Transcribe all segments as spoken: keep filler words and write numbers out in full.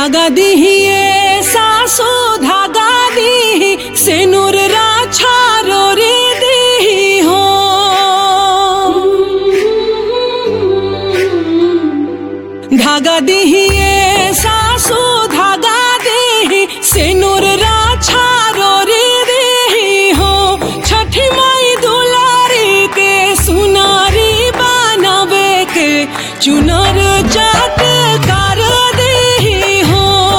धागा दिहिए सासु धागा दी सेनुर राछा रोरी दी हो। धागा दिहिए सासु धागा दी सेनुर राछा रोरी दी हो। छठी माई दुलारी के सुनारी बनावे के चुनर जाट कर दी हो।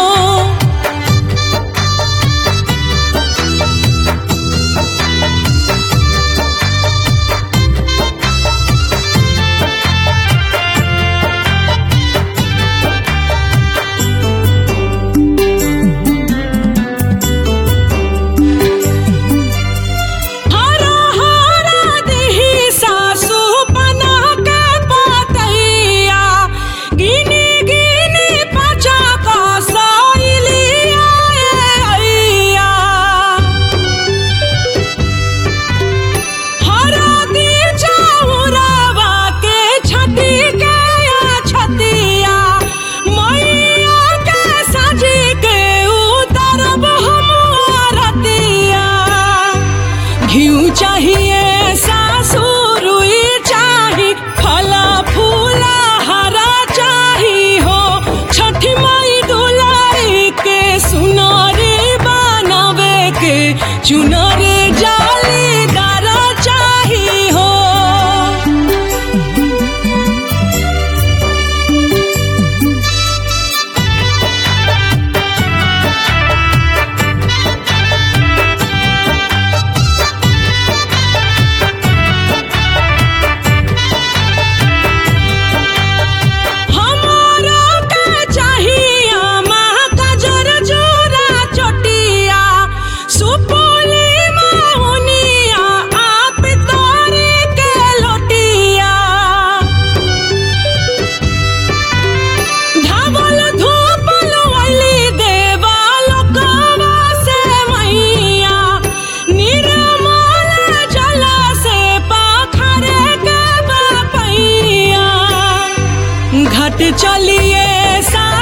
घिउ चाहिए सासु रुई चाही फला फूला हरा चाही हो। छठी माई दुलारी के सुनारी बनावे के चुनर जालीदार चाही हो। घट चलिए सा